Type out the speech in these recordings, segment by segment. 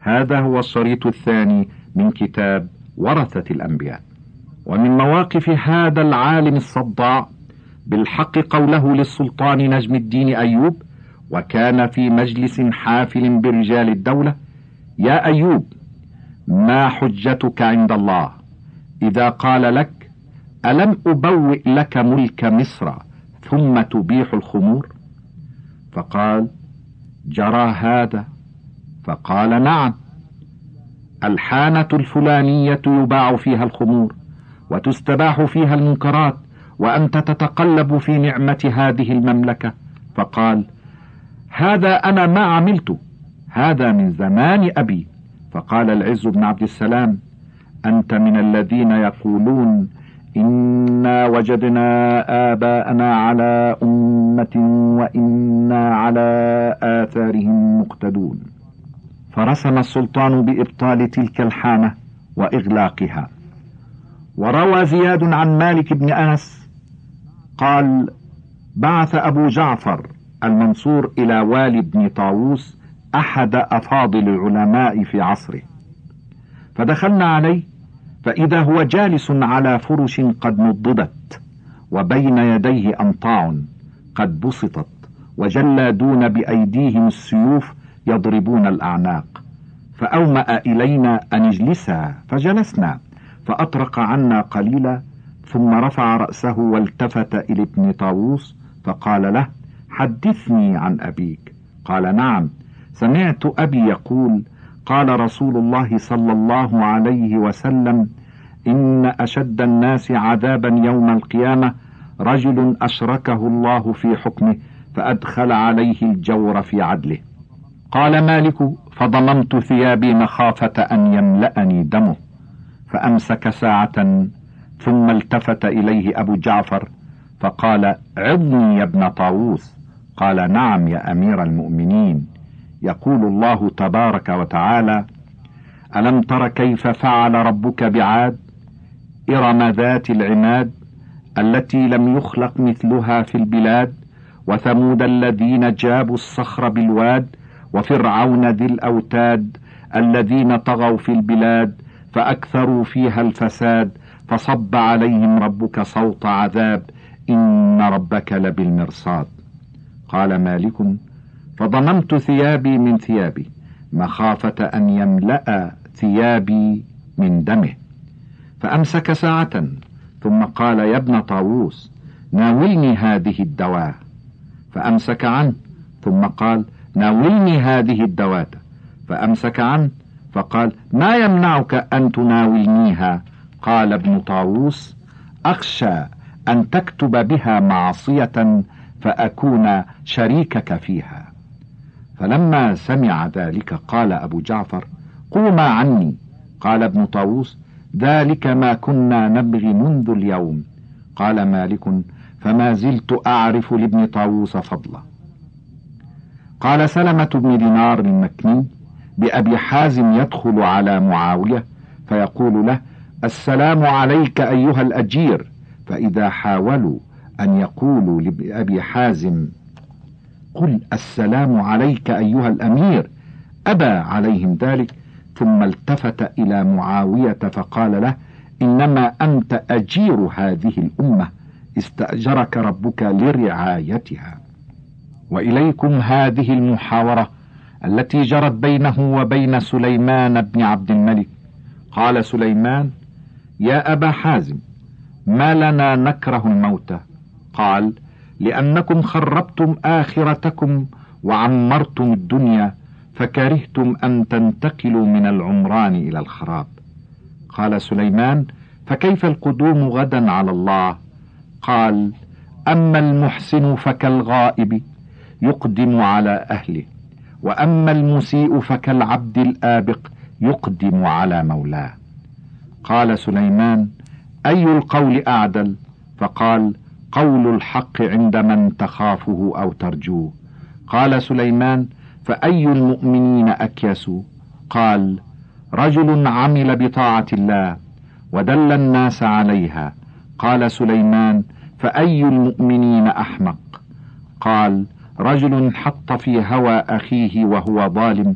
هذا هو الشريط الثاني من كتاب ورثة الأنبياء. ومن مواقف هذا العالم الصداع بالحق قوله للسلطان نجم الدين أيوب، وكان في مجلس حافل برجال الدولة: يا أيوب، ما حجتك عند الله إذا قال لك: ألم أبوئ لك ملك مصر ثم تبيح الخمور؟ فقال: جرى هذا. فقال: نعم، الحانة الفلانية يباع فيها الخمور وتستباح فيها المنكرات، وأنت تتقلب في نعمة هذه المملكة. فقال: هذا أنا ما عملت، هذا من زمان أبي. فقال العز بن عبد السلام: أنت من الذين يقولون إنا وجدنا آباءنا على أمة وإنا على آثارهم مقتدون. فرسم السلطان بإبطال تلك الحانة وإغلاقها. وروى زياد عن مالك بن أنس قال: بعث أبو جعفر المنصور إلى والي بن طاووس أحد أفاضل العلماء في عصره، فدخلنا عليه فإذا هو جالس على فرش قد نضدت، وبين يديه أنطاع قد بسطت، وجلادون بأيديهم السيوف يضربون الأعناق. فأومأ إلينا أن اجلسا، فجلسنا، فأطرق عنا قليلا، ثم رفع رأسه والتفت إلى ابن طاووس فقال له: حدثني عن أبيك. قال: نعم، سمعت أبي يقول: قال رسول الله صلى الله عليه وسلم: إن أشد الناس عذابا يوم القيامة رجل أشركه الله في حكمه فأدخل عليه الجور في عدله. قال مالك: فضممت ثيابي مخافة أن يملأني دمه، فأمسك ساعة، ثم التفت إليه أبو جعفر فقال: عظني يا ابن طاووس. قال: نعم يا أمير المؤمنين، يقول الله تبارك وتعالى: ألم تر كيف فعل ربك بعاد إرم ذات العماد التي لم يخلق مثلها في البلاد، وثمود الذين جابوا الصخر بالواد، وفرعون ذي الأوتاد الذين طغوا في البلاد فأكثروا فيها الفساد، فصب عليهم ربك صوت عذاب، إن ربك لبالمرصاد. قال مالك: فضممت ثيابي من ثيابي مخافة أن يملأ ثيابي من دمه. فأمسك ساعة، ثم قال: يا ابن طاووس، ناولني هذه الدواء. فأمسك عنه، ثم قال: ناولني هذه الدواء. فأمسك عنه، فقال: ما يمنعك أن تناولنيها؟ قال ابن طاووس: أخشى أن تكتب بها معصية فأكون شريكك فيها. فلما سمع ذلك قال أبو جعفر: قوما عني. قال ابن طاووس: ذلك ما كنا نبغي منذ اليوم. قال مالك: فما زلت أعرف لابن طاووس فضله. قال سلمة بن دينار المكني بأبي حازم يدخل على معاوية فيقول له: السلام عليك أيها الأجير. فإذا حاولوا أن يقولوا لأبي حازم: قل السلام عليك أيها الأمير، أبى عليهم ذلك، ثم التفت إلى معاوية فقال له: إنما أنت أجير هذه الأمة، استأجرك ربك لرعايتها. وإليكم هذه المحاورة التي جرت بينه وبين سليمان بن عبد الملك. قال سليمان: يا أبا حازم، ما لنا نكره الموت؟ قال: لأنكم خربتم آخرتكم وعمرتم الدنيا، فكرهتم أن تنتقلوا من العمران إلى الخراب. قال سليمان: فكيف القدوم غدا على الله؟ قال: أما المحسن فكالغائب يقدم على أهله، وأما المسيء فكالعبد الآبق يقدم على مولاه. قال سليمان: أي القول أعدل؟ فقال: قول الحق عند من تخافه أو ترجوه. قال سليمان: فأي المؤمنين أكيس؟ قال: رجل عمل بطاعة الله ودل الناس عليها. قال سليمان: فأي المؤمنين أحمق؟ قال: رجل حط في هوى أخيه وهو ظالم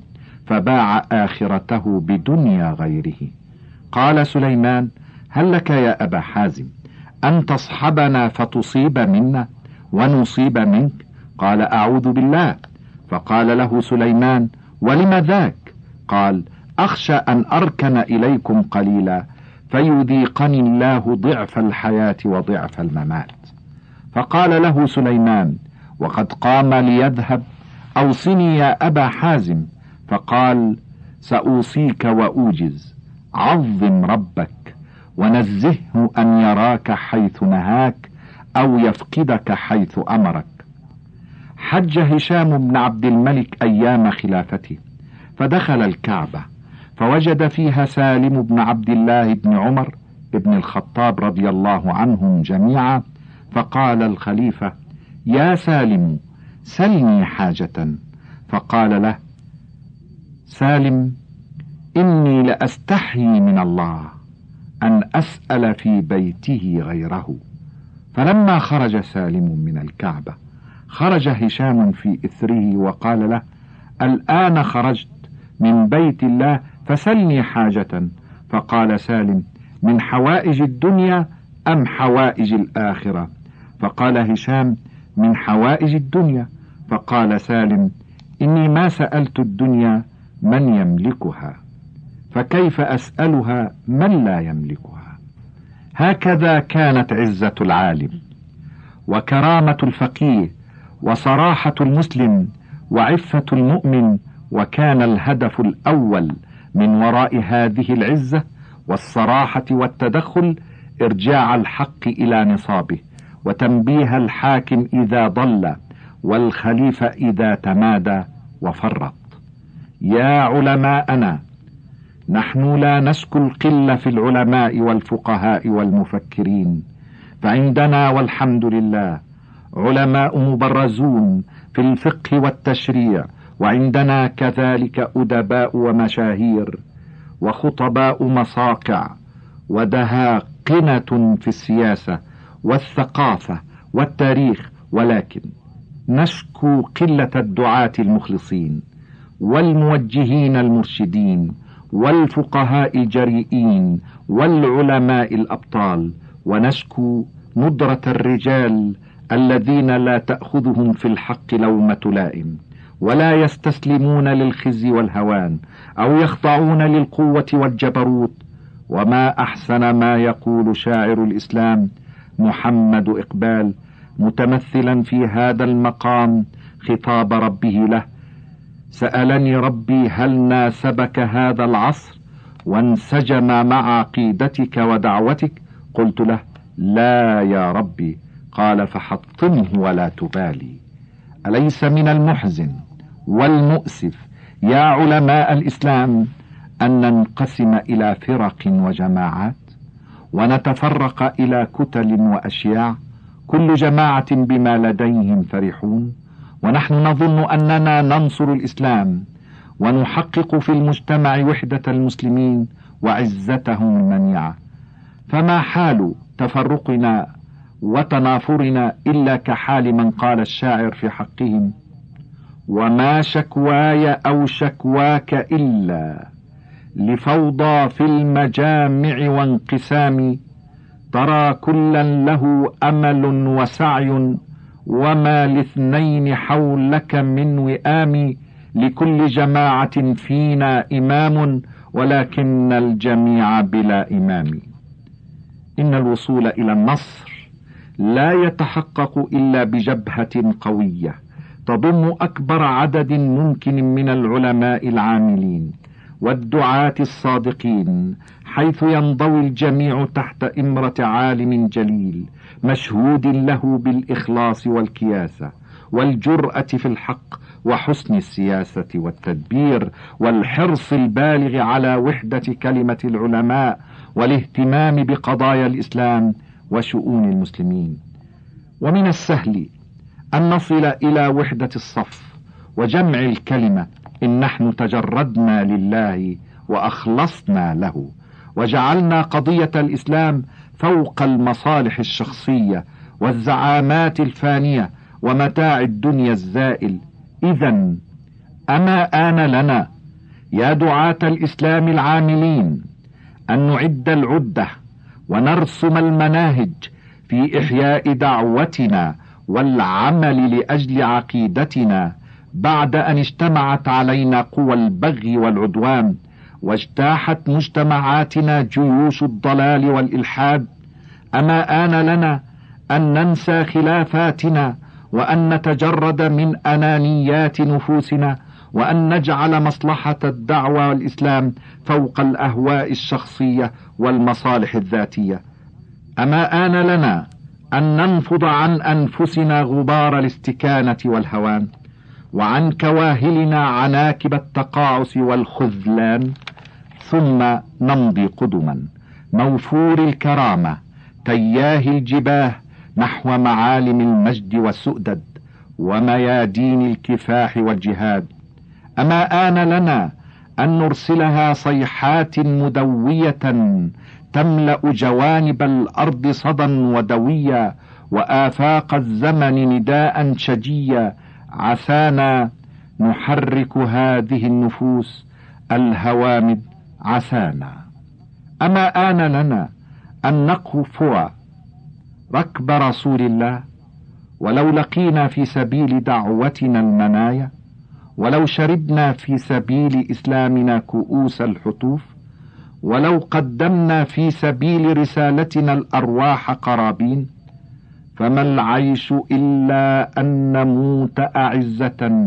فباع آخرته بدنيا غيره. قال سليمان: هل لك يا أبا حازم أن تصحبنا فتصيب منا ونصيب منك؟ قال: أعوذ بالله. فقال له سليمان: ولم ذاك؟ قال: أخشى أن أركن إليكم قليلا فيذيقني الله ضعف الحياة وضعف الممات. فقال له سليمان وقد قام ليذهب: أوصني يا أبا حازم. فقال: سأوصيك وأوجز، عظم ربك ونزهه أن يراك حيث نهاك أو يفقدك حيث أمرك. حج هشام بن عبد الملك أيام خلافته، فدخل الكعبة فوجد فيها سالم بن عبد الله بن عمر بن الخطاب رضي الله عنهم جميعا. فقال الخليفة: يا سالم سلني حاجة. فقال له سالم: إني لأستحيي من الله أن أسأل في بيته غيره. فلما خرج سالم من الكعبة خرج هشام في إثره وقال له: الآن خرجت من بيت الله فسلني حاجة. فقال سالم: من حوائج الدنيا أم حوائج الآخرة؟ فقال هشام: من حوائج الدنيا. فقال سالم: إني ما سألت الدنيا من يملكها، فكيف أسألها من لا يملكها؟ هكذا كانت عزة العالم وكرامة الفقيه وصراحة المسلم وعفة المؤمن. وكان الهدف الأول من وراء هذه العزة والصراحة والتدخل إرجاع الحق إلى نصابه، وتنبيه الحاكم إذا ضل، والخليفة إذا تمادى وفرط. يا علماءنا، نحن لا نشكو القلة في العلماء والفقهاء والمفكرين، فعندنا والحمد لله علماء مبرزون في الفقه والتشريع، وعندنا كذلك أدباء ومشاهير وخطباء مصاقع ودهاقنة في السياسة والثقافة والتاريخ، ولكن نشكو قلة الدعاة المخلصين والموجهين المرشدين والفقهاء الجريئين والعلماء الأبطال، ونشكو ندرة الرجال الذين لا تأخذهم في الحق لومة لائم، ولا يستسلمون للخزي والهوان أو يخضعون للقوة والجبروت. وما أحسن ما يقول شاعر الإسلام محمد إقبال متمثلا في هذا المقام خطاب ربه له: سألني ربي هل ناسبك هذا العصر وانسجم مع عقيدتك ودعوتك؟ قلت له: لا يا ربي. قال: فحطمه ولا تبالي. أليس من المحزن والمؤسف يا علماء الإسلام أن ننقسم إلى فرق وجماعات ونتفرق إلى كتل وأشياع، كل جماعة بما لديهم فرحون، ونحن نظن أننا ننصر الإسلام ونحقق في المجتمع وحدة المسلمين وعزتهم المنيعة؟ فما حال تفرقنا وتنافرنا إلا كحال من قال الشاعر في حقهم: وما شكواي أو شكواك إلا لفوضى في المجامع وانقسام، ترى كلا له أمل وسعي وما لاثنين حولك من وئام، لكل جماعة فينا إمام ولكن الجميع بلا إمام. إن الوصول إلى النصر لا يتحقق إلا بجبهة قوية تضم أكبر عدد ممكن من العلماء العاملين والدعاة الصادقين، حيث ينضوي الجميع تحت إمرة عالم جليل مشهود له بالإخلاص والكياسة والجرأة في الحق وحسن السياسة والتدبير والحرص البالغ على وحدة كلمة العلماء والاهتمام بقضايا الإسلام وشؤون المسلمين. ومن السهل أن نصل إلى وحدة الصف وجمع الكلمة إن نحن تجردنا لله وأخلصنا له وجعلنا قضية الإسلام فوق المصالح الشخصية والزعامات الفانية ومتاع الدنيا الزائل. إذن أما آن لنا يا دعاة الإسلام العاملين، أن نعد العدة ونرسم المناهج في إحياء دعوتنا والعمل لأجل عقيدتنا، بعد أن اجتمعت علينا قوى البغي والعدوان، واجتاحت مجتمعاتنا جيوش الضلال والإلحاد. أما آن لنا أن ننسى خلافاتنا، وأن نتجرد من أنانيات نفوسنا، وأن نجعل مصلحة الدعوة والإسلام فوق الأهواء الشخصية والمصالح الذاتية؟ أما آن لنا أن ننفض عن أنفسنا غبار الاستكانة والهوان، وعن كواهلنا عناكب التقاعس والخذلان، ثم نمضي قدما موفور الكرامة تياه الجباه نحو معالم المجد والسؤدد وميادين الكفاح والجهاد؟ أما آن لنا أن نرسلها صيحات مدوية تملأ جوانب الأرض صدى ودويا، وآفاق الزمن نداء شجيا، عسانا نحرك هذه النفوس الهوامد عسانا؟ أما آن لنا أن نقفو ركب رسول الله، ولو لقينا في سبيل دعوتنا المنايا، ولو شربنا في سبيل إسلامنا كؤوس الحطوف، ولو قدمنا في سبيل رسالتنا الأرواح قرابين، فما العيش إلا أن نموت أعزة،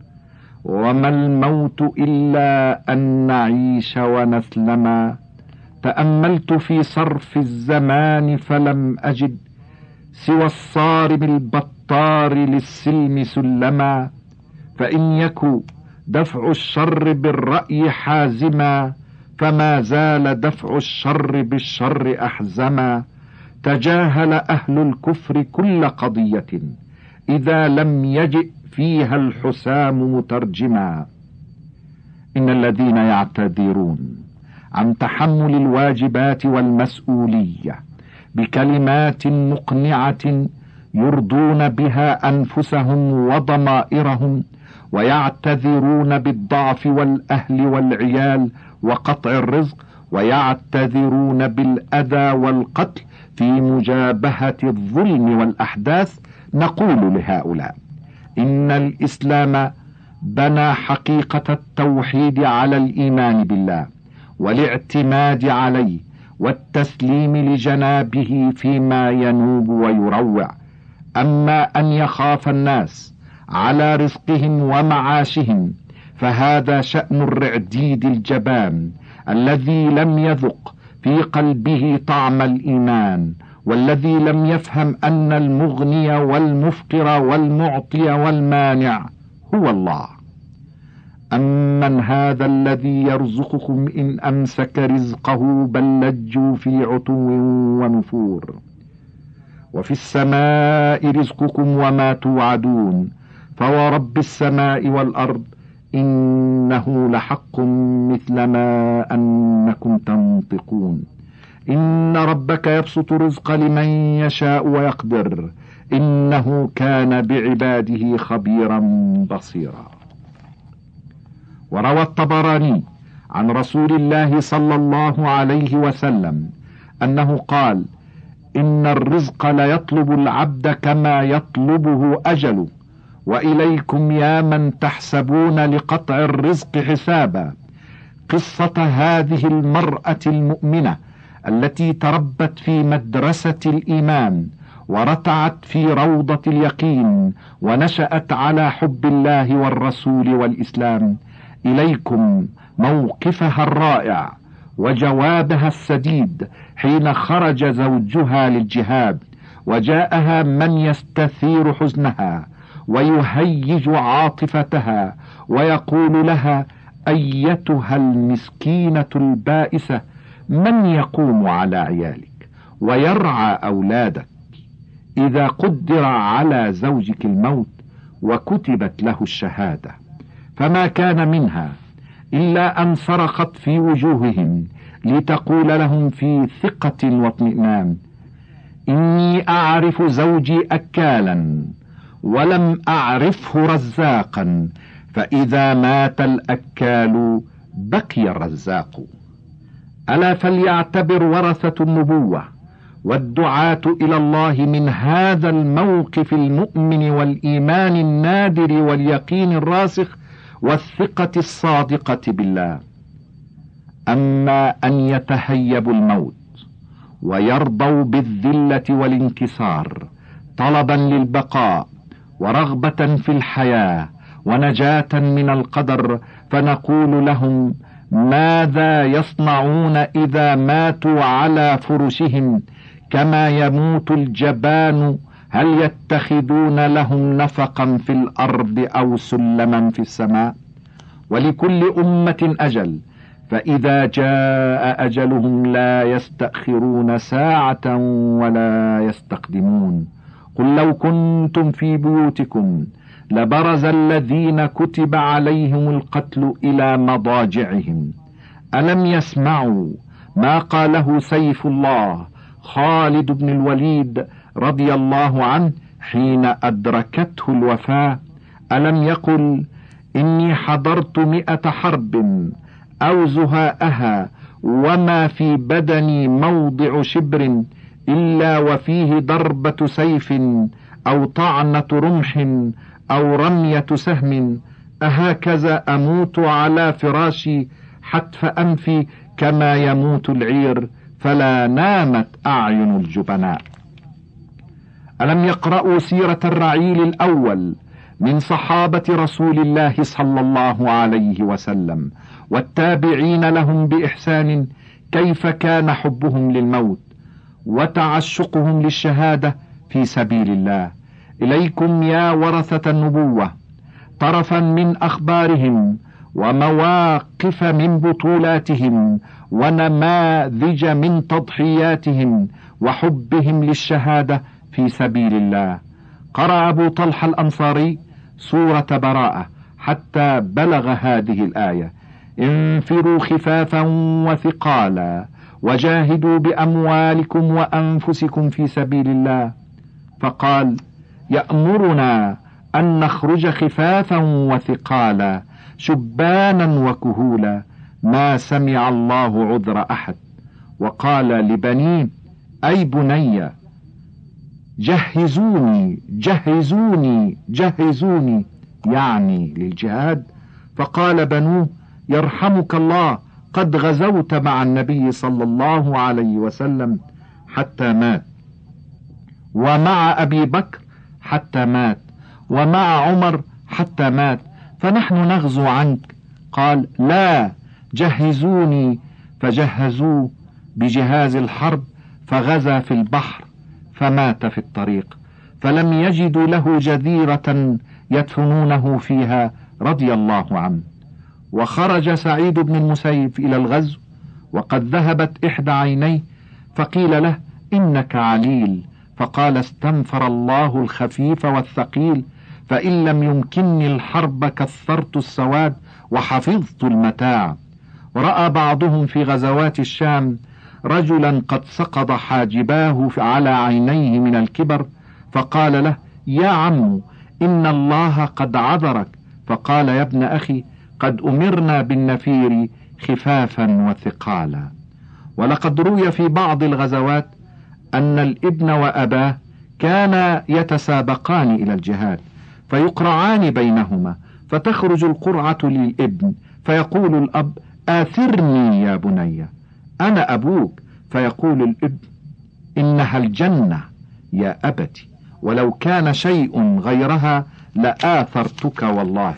وما الموت إلا أن نعيش ونسلما. تأملت في صرف الزمان فلم أجد سوى الصارم البطار للسلم سلما، فإن يكو دفع الشر بالرأي حازما، فما زال دفع الشر بالشر أحزما. تجاهل أهل الكفر كل قضية إذا لم يجئ فيها الحسام مترجما. إن الذين يعتذرون عن تحمل الواجبات والمسؤولية بكلمات مقنعة يرضون بها أنفسهم وضمائرهم، ويعتذرون بالضعف والأهل والعيال وقطع الرزق، ويعتذرون بالأذى والقتل في مجابهة الظلم والأحداث، نقول لهؤلاء: إن الإسلام بنى حقيقة التوحيد على الإيمان بالله والاعتماد عليه والتسليم لجنابه فيما ينوب ويروع. أما أن يخاف الناس على رزقهم ومعاشهم، فهذا شأن الرعديد الجبان الذي لم يذق في قلبه طعم الإيمان، والذي لم يفهم أن المغني والمفقر والمعطي والمانع هو الله. أمن هذا الذي يرزقكم إن أمسك رزقه بل لجوا في عتو ونفور. وفي السماء رزقكم وما توعدون، فورب السماء والأرض إنه لحق مثل ما أنكم تنطقون. إن ربك يبسط الرزق لمن يشاء ويقدر، إنه كان بعباده خبيرا بصيرا. وروى الطبراني عن رسول الله صلى الله عليه وسلم أنه قال: إن الرزق ليطلب العبد كما يطلبه أجله، وإليكم يا من تحسبون لقطع الرزق حسابا. قصة هذه المرأة المؤمنة التي تربت في مدرسة الإيمان، ورتعت في روضة اليقين، ونشأت على حب الله والرسول والإسلام، إليكم موقفها الرائع وجوابها السديد حين خرج زوجها للجهاد، وجاءها من يستثير حزنها ويهيج عاطفتها ويقول لها: أيتها المسكينة البائسة، من يقوم على عيالك ويرعى أولادك إذا قدر على زوجك الموت وكتبت له الشهادة؟ فما كان منها إلا أن صرخت في وجوههم لتقول لهم في ثقة واطمئنان: إني أعرف زوجي أكالا ولم أعرفه رزاقا، فإذا مات الأكال بقي الرزاق. ألا فليعتبر ورثة النبوة والدعاة إلى الله من هذا الموقف المؤمن والإيمان النادر واليقين الراسخ والثقة الصادقة بالله. أما أن يتهيبوا الموت ويرضوا بالذلة والانكسار طلبا للبقاء ورغبة في الحياة ونجاة من القدر، فنقول لهم: ماذا يصنعون إذا ماتوا على فرشهم كما يموت الجبان؟ هل يتخذون لهم نفقا في الأرض أو سلما في السماء؟ ولكل أمة أجل، فإذا جاء أجلهم لا يستأخرون ساعة ولا يستقدمون. قل لو كنتم في بيوتكم لبرز الذين كتب عليهم القتل إلى مضاجعهم. ألم يسمعوا ما قاله سيف الله خالد بن الوليد رضي الله عنه حين أدركته الوفاة؟ ألم يقل: إني حضرت 100 حرب أو زهاءها وما في بدني موضع شبر إلا وفيه ضربة سيف أو طعنة رمح أو رمية سهم، أهكذا أموت على فراشي حتف أنفي كما يموت العير، فلا نامت أعين الجبناء. ألم يقرأوا سيرة الرعيل الأول من صحابة رسول الله صلى الله عليه وسلم والتابعين لهم بإحسان كيف كان حبهم للموت وتعشقهم للشهادة في سبيل الله؟ إليكم يا ورثة النبوة طرفا من أخبارهم ومواقف من بطولاتهم ونماذج من تضحياتهم وحبهم للشهادة في سبيل الله. قرأ أبو طلحة الأنصاري سورة براءة حتى بلغ هذه الآية: انفروا خفافا وثقالا وجاهدوا بأموالكم وأنفسكم في سبيل الله. فقال: يأمرنا أن نخرج خفافا وثقالا شبانا وكهولا، ما سمع الله عذر أحد. وقال لبنيه: أي بني جهزوني جهزوني جهزوني، يعني للجهاد. فقال بنوه: يرحمك الله، قد غزوت مع النبي صلى الله عليه وسلم حتى مات، ومع أبي بكر حتى مات، ومع عمر حتى مات، فنحن نغزو عنك. قال: لا، جهزوني. فجهزوه بجهاز الحرب، فغزا في البحر فمات في الطريق، فلم يجدوا له جزيرة يدفنونه فيها رضي الله عنه. وخرج سعيد بن المسيب إلى الغزو وقد ذهبت إحدى عينيه، فقيل له: إنك عليل. فقال: استنفر الله الخفيف والثقيل، فإن لم يمكنني الحرب كثرت السواد وحفظت المتاع. ورأى بعضهم في غزوات الشام رجلا قد سقط حاجباه على عينيه من الكبر، فقال له: يا عم، إن الله قد عذرك. فقال: يا ابن أخي، قد أمرنا بالنفير خفافا وثقالا. ولقد روي في بعض الغزوات أن الابن وأباه كانا يتسابقان إلى الجهاد، فيقرعان بينهما، فتخرج القرعة للابن، فيقول الأب: آثرني يا بني، أنا أبوك. فيقول الابن: إنها الجنة يا أبتي، ولو كان شيء غيرها لآثرتك والله.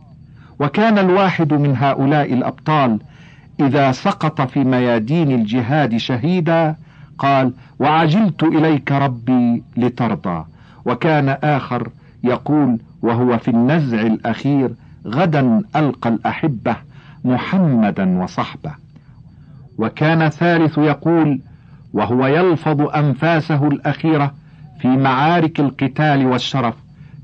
وكان الواحد من هؤلاء الأبطال إذا سقط في ميادين الجهاد شهيدا قال: وعجلت إليك ربي لترضى. وكان آخر يقول وهو في النزع الأخير: غدا ألقى الأحبة محمدا وصحبه. وكان ثالث يقول وهو يلفظ أنفاسه الأخيرة في معارك القتال والشرف: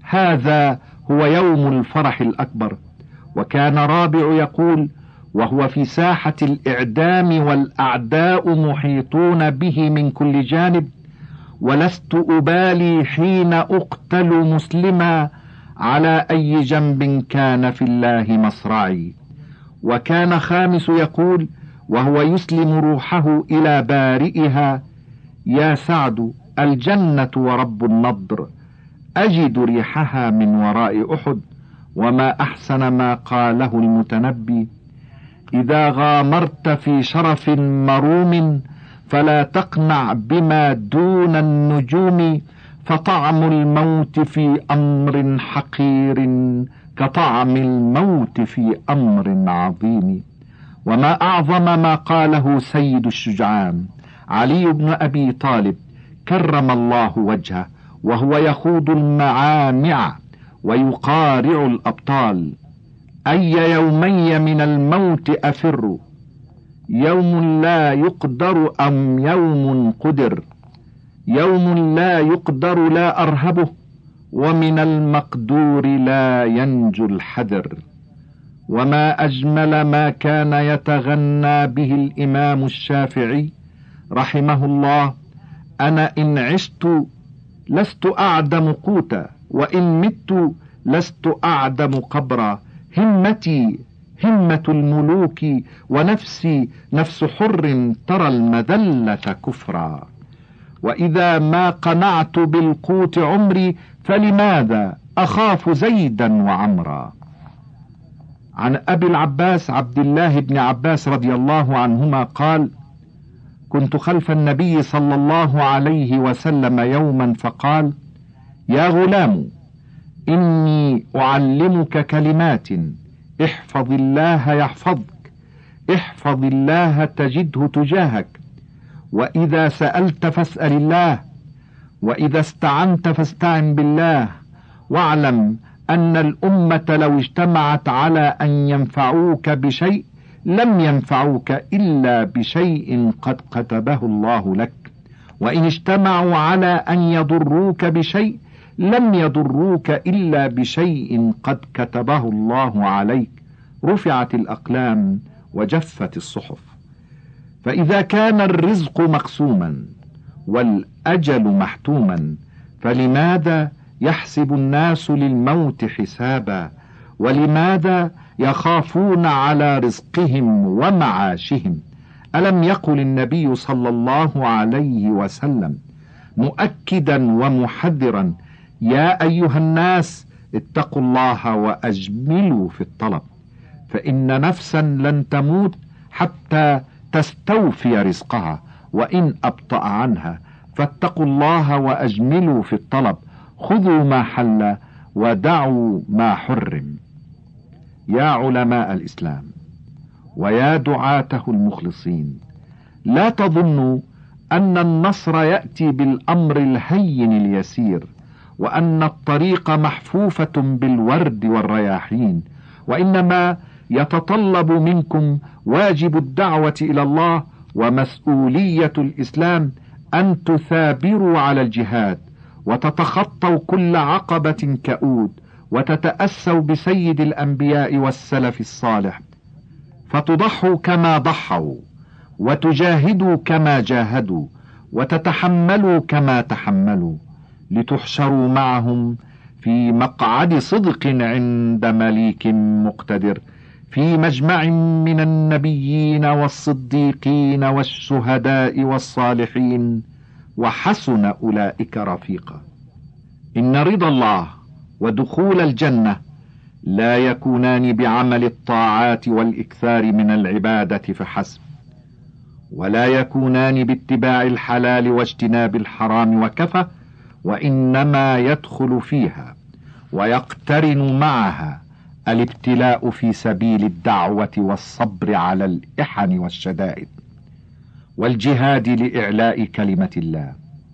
هذا هو يوم الفرح الأكبر. وكان رابع يقول وهو في ساحة الإعدام والأعداء محيطون به من كل جانب: ولست أبالي حين أقتل مسلما على أي جنب كان في الله مصرعي. وكان خامس يقول وهو يسلم روحه إلى بارئها: يا سعد الجنة ورب النضر، أجد ريحها من وراء أحد. وما أحسن ما قاله المتنبي: إذا غامرت في شرف مروم فلا تقنع بما دون النجوم، فطعم الموت في أمر حقير كطعم الموت في أمر عظيم. وما أعظم ما قاله سيد الشجعان علي بن أبي طالب كرم الله وجهه وهو يخوض المعامع ويقارع الأبطال: أي يومي من الموت أفر، يوم لا يقدر أم يوم قدر، يوم لا يقدر لا أرهبه، ومن المقدور لا ينجو الحذر. وما أجمل ما كان يتغنى به الإمام الشافعي رحمه الله: أنا إن عشت لست أعدم قوتا، وإن مت لست أعدم قبرا، همتي همة الملوك، ونفسي نفس حر ترى المذلة كفرا. وإذا ما قنعت بالقوت عمري فلماذا أخاف زيدا وعمرا. عن أبي العباس عبد الله بن عباس رضي الله عنهما قال: كنت خلف النبي صلى الله عليه وسلم يوما فقال: يا غلام، إني أعلمك كلمات، احفظ الله يحفظك، احفظ الله تجده تجاهك، وإذا سألت فاسأل الله، وإذا استعنت فاستعن بالله، واعلم أن الأمة لو اجتمعت على أن ينفعوك بشيء لم ينفعوك إلا بشيء قد كتبه الله لك، وإن اجتمعوا على أن يضروك بشيء لم يضروك إلا بشيء قد كتبه الله عليك. رفعت الأقلام وجفت الصحف. فإذا كان الرزق مقسوما والأجل محتوما، فلماذا يحسب الناس للموت حسابا؟ ولماذا يخافون على رزقهم ومعاشهم؟ ألم يقل النبي صلى الله عليه وسلم مؤكدا ومحذرا: يا أيها الناس اتقوا الله وأجملوا في الطلب، فإن نفسا لن تموت حتى تستوفي رزقها، وإن أبطأ عنها، فاتقوا الله وأجملوا في الطلب، خذوا ما حل ودعوا ما حرم. يا علماء الإسلام ويا دعاته المخلصين، لا تظنوا أن النصر يأتي بالأمر الهين اليسير، وأن الطريق محفوفة بالورد والرياحين، وإنما يتطلب منكم واجب الدعوة إلى الله ومسؤولية الإسلام أن تثابروا على الجهاد، وتتخطوا كل عقبة كؤود، وتتأسوا بسيد الأنبياء والسلف الصالح، فتضحوا كما ضحوا، وتجاهدوا كما جاهدوا، وتتحملوا كما تحملوا، لتحشروا معهم في مقعد صدق عند مليك مقتدر، في مجمع من النبيين والصديقين والشهداء والصالحين، وحسن أولئك رفيقا. إن رضا الله ودخول الجنة لا يكونان بعمل الطاعات والإكثار من العبادة فحسب، ولا يكونان باتباع الحلال واجتناب الحرام وكفى، وإنما يدخل فيها ويقترن معها الابتلاء في سبيل الدعوة والصبر على الإحن والشدائد والجهاد لإعلاء كلمة الله.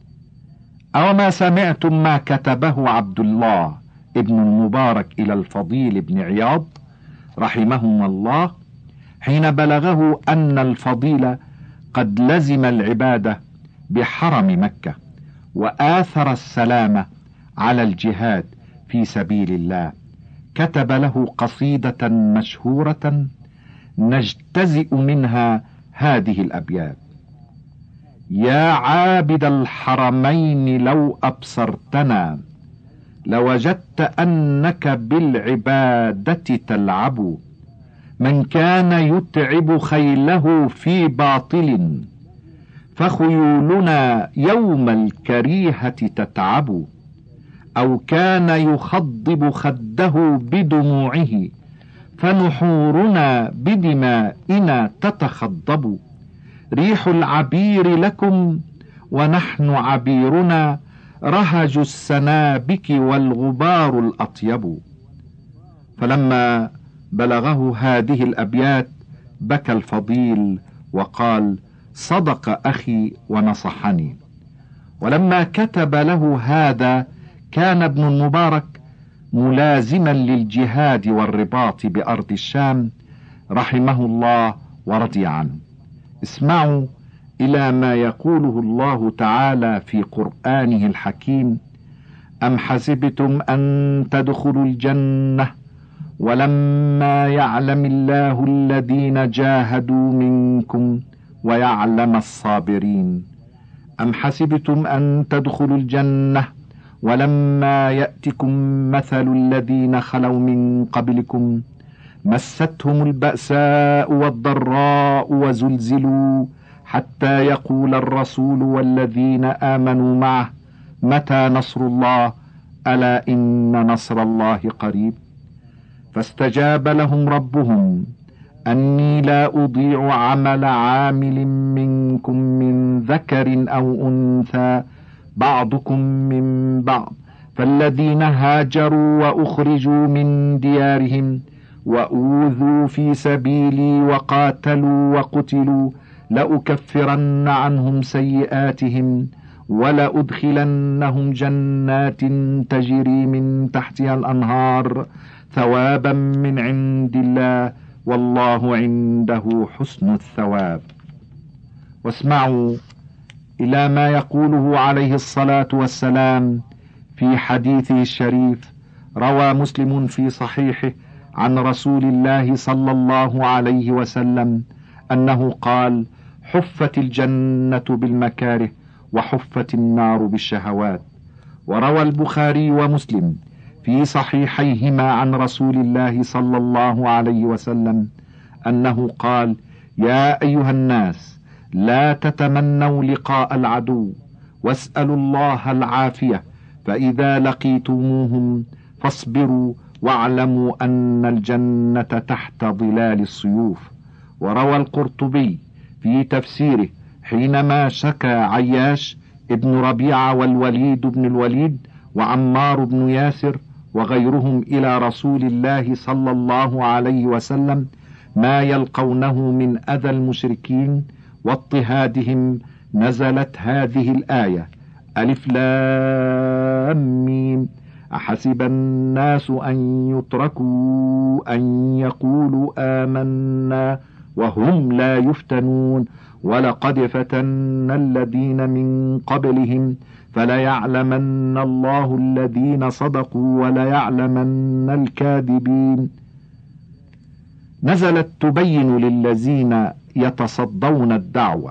أوما سمعتم ما كتبه عبد الله ابن المبارك إلى الفضيل بن عياض رحمهم الله حين بلغه أن الفضيل قد لزم العبادة بحرم مكة، وآثر السلام على الجهاد في سبيل الله؟ كتب له قصيدة مشهورة نجتزئ منها هذه الأبيات: يا عابد الحرمين لو أبصرتنا لوجدت أنك بالعبادة تلعب، من كان يتعب خيله في باطل، فخيولنا يوم الكريهة تتعب. أو كان يخضب خده بدموعه، فنحورنا بدمائنا تتخضب. ريح العبير لكم ونحن عبيرنا، رهج السنابك والغبار الأطيب. فلما بلغه هذه الأبيات بكى الفضيل وقال: صدق أخي ونصحني. ولما كتب له هذا كان ابن المبارك ملازما للجهاد والرباط بأرض الشام رحمه الله ورضي عنه. اسمعوا إلى ما يقوله الله تعالى في قرآنه الحكيم: أم حسبتم أن تدخلوا الجنة ولما يعلم الله الذين جاهدوا منكم ويعلم الصابرين. أم حسبتم أن تدخلوا الجنة ولما يأتكم مثل الذين خلوا من قبلكم مستهم البأساء والضراء وزلزلوا حتى يقول الرسول والذين آمنوا معه متى نصر الله ألا إن نصر الله قريب. فاستجاب لهم ربهم أني لا أضيع عمل عامل منكم من ذكر أو أنثى بعضكم من بعض، فالذين هاجروا وأخرجوا من ديارهم وأوذوا في سبيلي وقاتلوا وقتلوا لأكفرن عنهم سيئاتهم ولأدخلنهم جنات تجري من تحتها الأنهار ثوابا من عند الله والله عنده حسن الثواب. واسمعوا إلى ما يقوله عليه الصلاة والسلام في حديثه الشريف. روى مسلم في صحيحه عن رسول الله صلى الله عليه وسلم أنه قال: حفت الجنة بالمكاره وحفت النار بالشهوات. وروى البخاري ومسلم في صحيحيهما عن رسول الله صلى الله عليه وسلم أنه قال: يا أيها الناس لا تتمنوا لقاء العدو واسألوا الله العافية، فإذا لقيتموهم فاصبروا واعلموا أن الجنة تحت ظلال السيوف. وروى القرطبي في تفسيره حينما شكى عياش ابن ربيعة والوليد بن الوليد وعمار بن ياسر وغيرهم إلى رسول الله صلى الله عليه وسلم ما يلقونه من أذى المشركين واضطهادهم، نزلت هذه الآية: ألف لام ميم أحسب الناس أن يتركوا أن يقولوا آمنا وهم لا يفتنون ولقد فتنا الذين من قبلهم فليعلمن الله الذين صدقوا وليعلمن الكاذبين. نزلت تبين للذين يتصدون الدعوة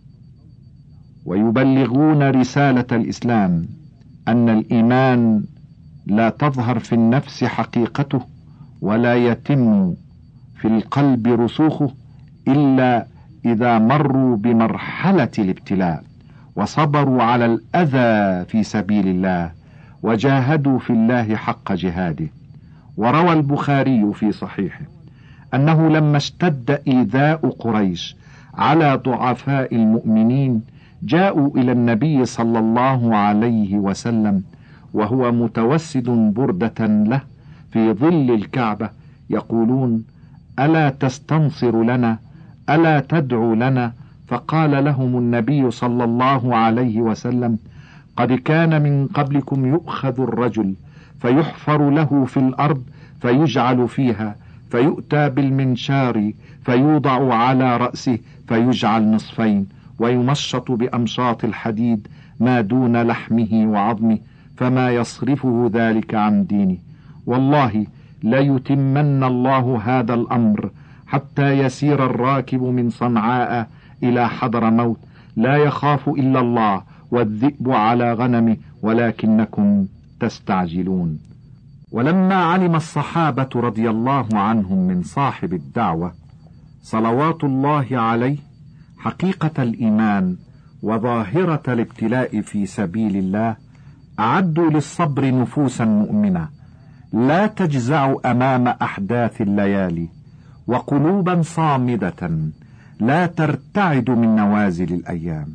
ويبلغون رسالة الإسلام أن الإيمان لا تظهر في النفس حقيقته ولا يتم في القلب رسوخه إلا إذا مروا بمرحلة الابتلاء وصبروا على الأذى في سبيل الله وجاهدوا في الله حق جهاده. وروى البخاري في صحيحه أنه لما اشتد إيذاء قريش على ضعفاء المؤمنين جاءوا إلى النبي صلى الله عليه وسلم وهو متوسد بردة له في ظل الكعبة يقولون: ألا تستنصر لنا؟ ألا تدعو لنا؟ فقال لهم النبي صلى الله عليه وسلم: قد كان من قبلكم يؤخذ الرجل فيحفر له في الأرض فيجعل فيها، فيؤتى بالمنشار فيوضع على رأسه فيجعل نصفين ويمشط بأمشاط الحديد ما دون لحمه وعظمه، فما يصرفه ذلك عن دينه. والله ليتمن الله هذا الأمر حتى يسير الراكب من صنعاء إلى حضرموت لا يخاف إلا الله والذئب على غنمه ولكنكم تستعجلون. ولما علم الصحابة رضي الله عنهم من صاحب الدعوة صلوات الله عليه حقيقة الإيمان وظاهرة الابتلاء في سبيل الله، أعدوا للصبر نفوسا مؤمنة لا تجزع أمام أحداث الليالي، وقلوبا صامدة لا ترتعد من نوازل الأيام.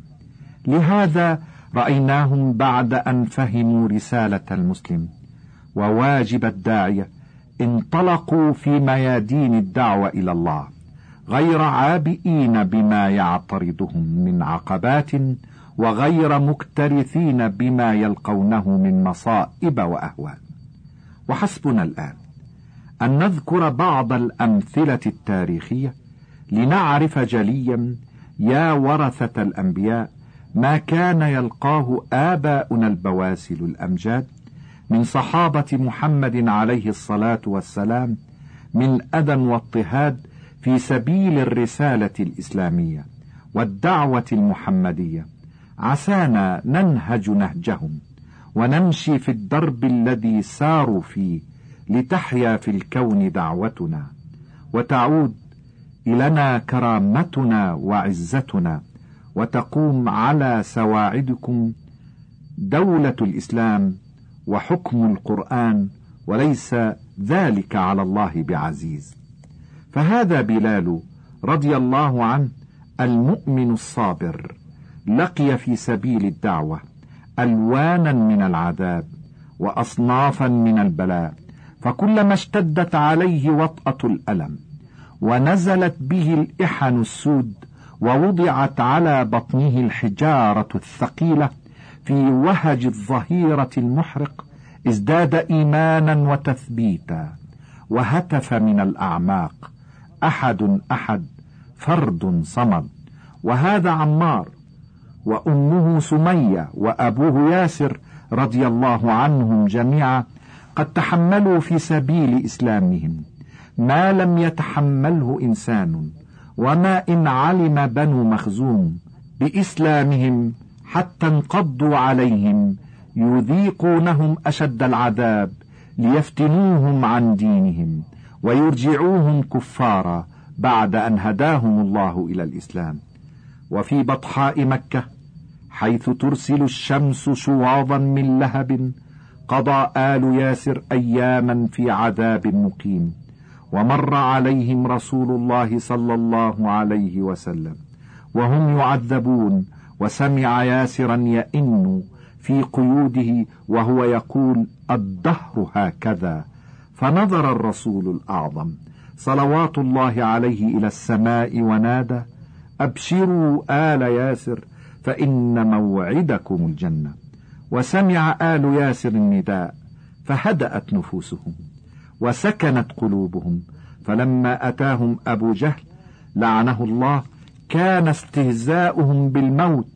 لهذا رأيناهم بعد أن فهموا رسالة المسلم وواجب الداعية انطلقوا في ميادين الدعوة إلى الله غير عابئين بما يعترضهم من عقبات، وغير مكترثين بما يلقونه من مصائب وأهوال. وحسبنا الآن أن نذكر بعض الأمثلة التاريخية لنعرف جليا يا ورثة الأنبياء ما كان يلقاه آباؤنا البواسل الأمجاد من صحابة محمد عليه الصلاة والسلام من أذى واضطهاد في سبيل الرسالة الإسلامية والدعوة المحمدية، عسانا ننهج نهجهم ونمشي في الدرب الذي ساروا فيه لتحيا في الكون دعوتنا وتعود إلنا كرامتنا وعزتنا، وتقوم على سواعدكم دولة الإسلام وحكم القرآن، وليس ذلك على الله بعزيز. فهذا بلال رضي الله عنه المؤمن الصابر لقي في سبيل الدعوة ألوانا من العذاب وأصنافا من البلاء، فكلما اشتدت عليه وطأة الألم ونزلت به الإحن السود ووضعت على بطنه الحجارة الثقيلة في وهج الظهيرة المحرق، ازداد إيمانا وتثبيتا وهتف من الأعماق: أحد أحد فرد صمد. وهذا عمار وأمه سمية وأبوه ياسر رضي الله عنهم جميعا قد تحملوا في سبيل إسلامهم ما لم يتحمله إنسان، وما إن علم بنو مخزوم بإسلامهم حتى انقضوا عليهم يذيقونهم أشد العذاب ليفتنوهم عن دينهم ويرجعوهم كفارا بعد أن هداهم الله إلى الإسلام. وفي بطحاء مكة حيث ترسل الشمس شواظا من لهب قضى آل ياسر أياما في عذاب مقيم، ومر عليهم رسول الله صلى الله عليه وسلم وهم يعذبون، وسمع ياسرا يئن في قيوده وهو يقول: الدهر هكذا. فنظر الرسول الأعظم صلوات الله عليه إلى السماء ونادى: أبشروا آل ياسر فإن موعدكم الجنة. وسمع آل ياسر النداء فهدأت نفوسهم وسكنت قلوبهم، فلما أتاهم أبو جهل لعنه الله كان استهزاؤهم بالموت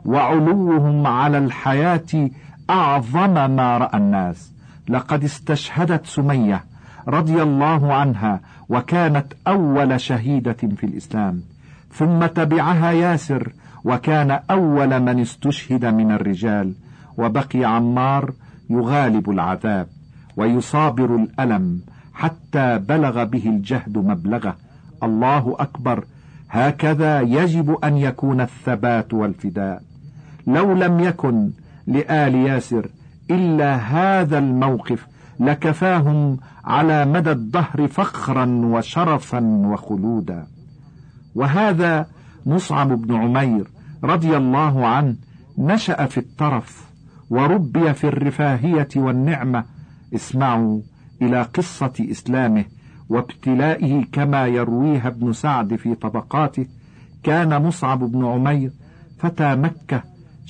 وعلوهم على الحياة أعظم ما رأى الناس. لقد استشهدت سمية رضي الله عنها وكانت أول شهيدة في الإسلام، ثم تبعها ياسر وكان أول من استشهد من الرجال، وبقي عمار يغالب العذاب ويصابر الألم حتى بلغ به الجهد مبلغه. الله أكبر، هكذا يجب أن يكون الثبات والفداء. لو لم يكن لآل ياسر إلا هذا الموقف لكفاهم على مدى الدهر فخرا وشرفا وخلودا. وهذا مصعب بن عمير رضي الله عنه نشأ في الترف وربي في الرفاهية والنعمة. اسمعوا إلى قصة إسلامه وابتلائه كما يرويها ابن سعد في طبقاته. كان مصعب بن عمير فتى مكة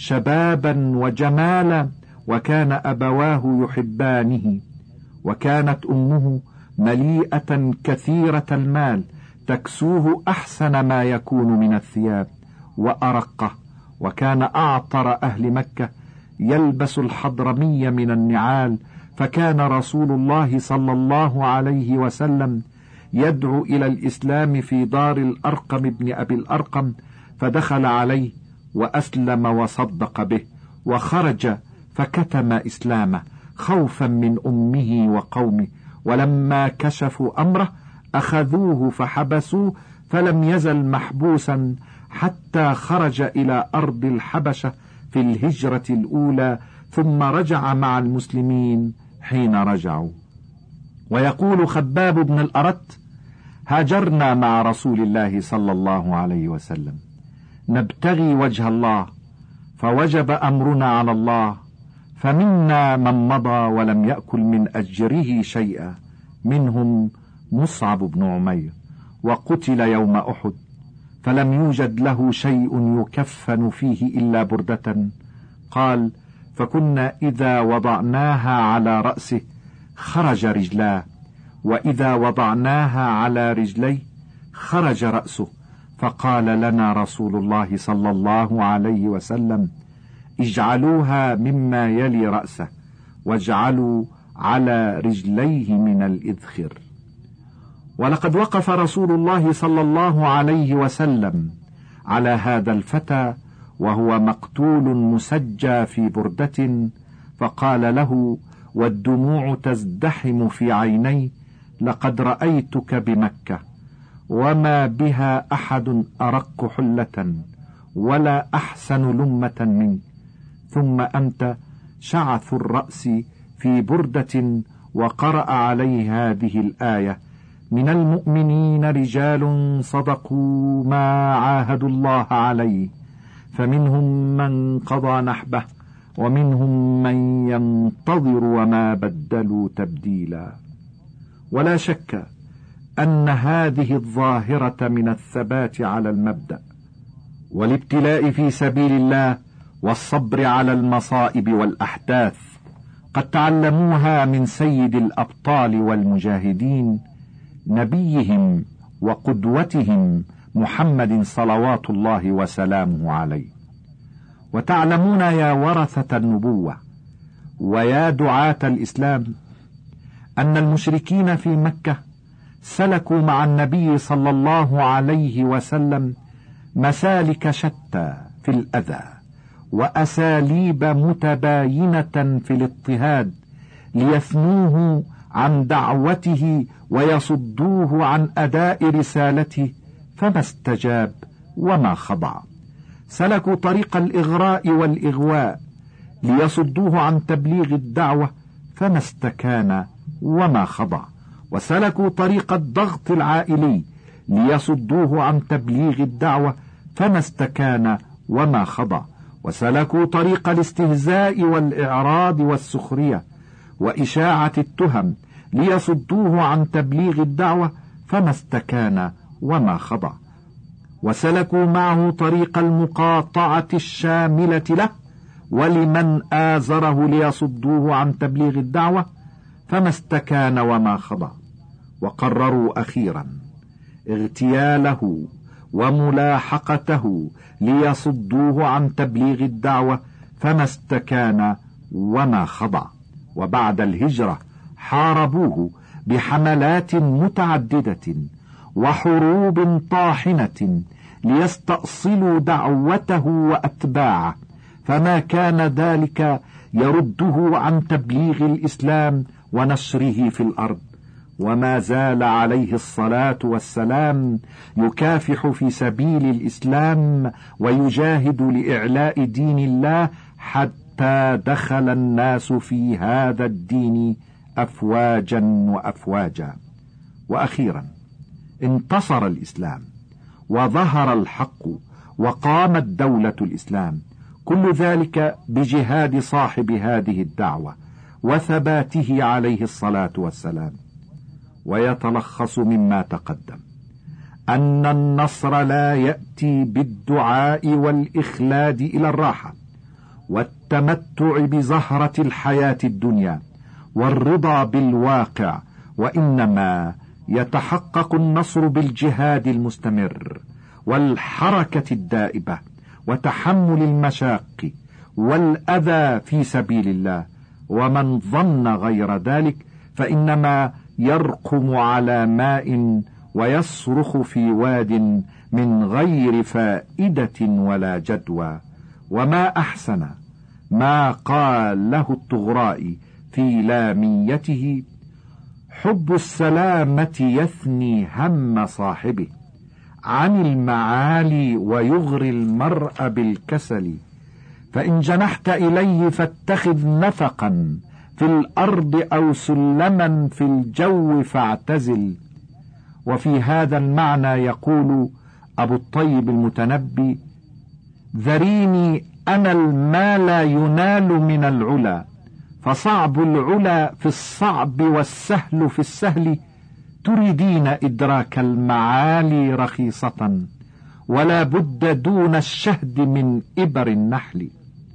شبابا وجمالا، وكان أبواه يحبانه، وكانت أمه مليئة كثيرة المال تكسوه أحسن ما يكون من الثياب وأرقه، وكان أعطر أهل مكة يلبس الحضرمي من النعال. فكان رسول الله صلى الله عليه وسلم يدعو إلى الإسلام في دار الأرقم بن أبي الأرقم، فدخل عليه وأسلم وصدق به، وخرج فكتم إسلامه خوفا من أمه وقومه، ولما كشفوا أمره أخذوه فحبسوه، فلم يزل محبوسا حتى خرج إلى أرض الحبشة في الهجرة الأولى، ثم رجع مع المسلمين حين رجعوا. ويقول خباب بن الأرت: هاجرنا مع رسول الله صلى الله عليه وسلم نبتغي وجه الله، فوجب أمرنا على الله، فمنا من مضى ولم يأكل من أجره شيئا، منهم مصعب بن عمير، وقتل يوم أحد، فلم يوجد له شيء يكفن فيه إلا بردة. قال: فكنا إذا وضعناها على رأسه خرج رجلاه، وإذا وضعناها على رجليه خرج رأسه، فقال لنا رسول الله صلى الله عليه وسلم: اجعلوها مما يلي رأسه، واجعلوا على رجليه من الإذخر. ولقد وقف رسول الله صلى الله عليه وسلم على هذا الفتى وهو مقتول مسجى في بردة، فقال له والدموع تزدحم في عيني: لقد رأيتك بمكة، وما بها أحد أرق حلة ولا أحسن لمة منك، ثم أنت شعث الرأس في بردة. وقرأ عليه هذه الآية: من المؤمنين رجال صدقوا ما عاهدوا الله عليه، فمنهم من قضى نحبه ومنهم من ينتظر وما بدلوا تبديلا. ولا شك أن هذه الظاهرة من الثبات على المبدأ والابتلاء في سبيل الله والصبر على المصائب والأحداث قد تعلموها من سيد الأبطال والمجاهدين نبيهم وقدوتهم محمد صلوات الله وسلامه عليه. وتعلمون يا ورثة النبوة ويا دعاة الإسلام أن المشركين في مكة سلكوا مع النبي صلى الله عليه وسلم مسالك شتى في الأذى وأساليب متباينة في الاضطهاد ليثنوه عن دعوته ويصدوه عن أداء رسالته، فما استجاب وما خضع. سلكوا طريق الإغراء والإغواء ليصدوه عن تبليغ الدعوة، فما استكان وما خضع. وسلكوا طريق الضغط العائلي ليصدوه عن تبليغ الدعوة، فما استكان وما خضع. وسلكوا طريق الاستهزاء والإعراض والسخرية وإشاعة التهم ليصدوه عن تبليغ الدعوة، فما استكان وما خضع. وسلكوا معه طريق المقاطعة الشاملة له ولمن آزره ليصدوه عن تبليغ الدعوة، فما استكان وما خضع. وقرروا أخيرا اغتياله وملاحقته ليصدوه عن تبليغ الدعوة، فما استكان وما خضع. وبعد الهجرة حاربوه بحملات متعددة وحروب طاحنة ليستأصلوا دعوته وأتباعه، فما كان ذلك يرده عن تبليغ الإسلام ونشره في الأرض. وما زال عليه الصلاة والسلام يكافح في سبيل الإسلام ويجاهد لإعلاء دين الله حتى دخل الناس في هذا الدين أفواجا وأفواجا. وأخيرا انتصر الإسلام وظهر الحق وقامت دولة الإسلام، كل ذلك بجهاد صاحب هذه الدعوة وثباته عليه الصلاة والسلام. ويتلخص مما تقدم أن النصر لا يأتي بالدعاء والإخلاد إلى الراحة والتمتع بزهرة الحياة الدنيا والرضا بالواقع، وإنما يتحقق النصر بالجهاد المستمر والحركة الدائبة وتحمل المشاق والأذى في سبيل الله. ومن ظن غير ذلك فإنما يرقم على ماء ويصرخ في واد من غير فائدة ولا جدوى. وما أحسن ما قال له الطغرائي في لاميته: حب السلامة يثني هم صاحبه عن المعالي ويغري المرء بالكسل، فإن جنحت إليه فاتخذ نفقا في الأرض أو سلما في الجو فاعتزل. وفي هذا المعنى يقول أبو الطيب المتنبي: ذريني أنا المال ينال من العلا، فصعب العلا في الصعب والسهل في السهل، تريدين إدراك المعالي رخيصة، ولا بد دون الشهد من إبر النحل.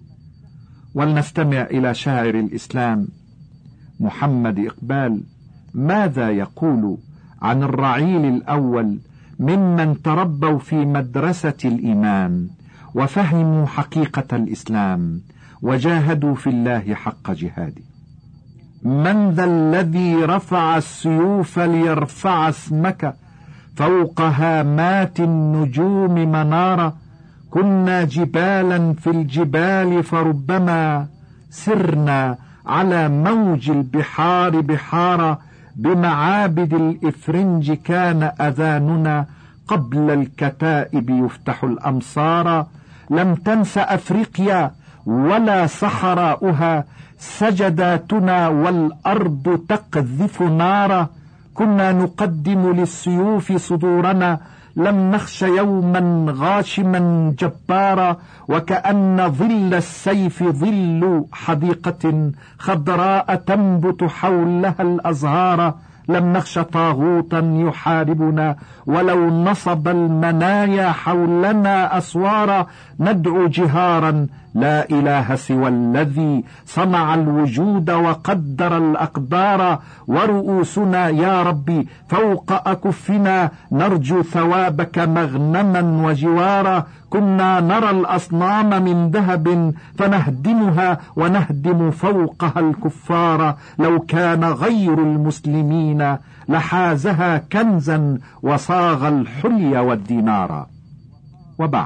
ولنستمع إلى شاعر الإسلام محمد إقبال ماذا يقول عن الرعيل الأول ممن تربوا في مدرسة الإيمان وفهموا حقيقة الإسلام وجاهدوا في الله حق جهاده: من ذا الذي رفع السيوف ليرفع اسمك فوق هامات النجوم منارا، كنا جبالا في الجبال فربما سرنا على موج البحار بحارا، بمعابد الإفرنج كان أذاننا قبل الكتائب يفتح الأمصار، لم تنس أفريقيا ولا صحراؤها سجداتنا والأرض تقذف نارا، كنا نقدم للسيوف صدورنا لم نخش يوما غاشما جبارا، وكأن ظل السيف ظل حديقة خضراء تنبت حولها الأزهار، لم نخش طاغوتا يحاربنا ولو نصب المنايا حولنا أسوارا، ندعو جهارا لا إله سوى الذي صنع الوجود وقدر الأقدار، ورؤوسنا يا ربي فوق أكفنا نرجو ثوابك مغنما وجوارا، كنا نرى الأصنام من ذهب فنهدمها ونهدم فوقها الكفار، لو كان غير المسلمين لحازها كنزا وصاغ الحلي والدينار. وبعد،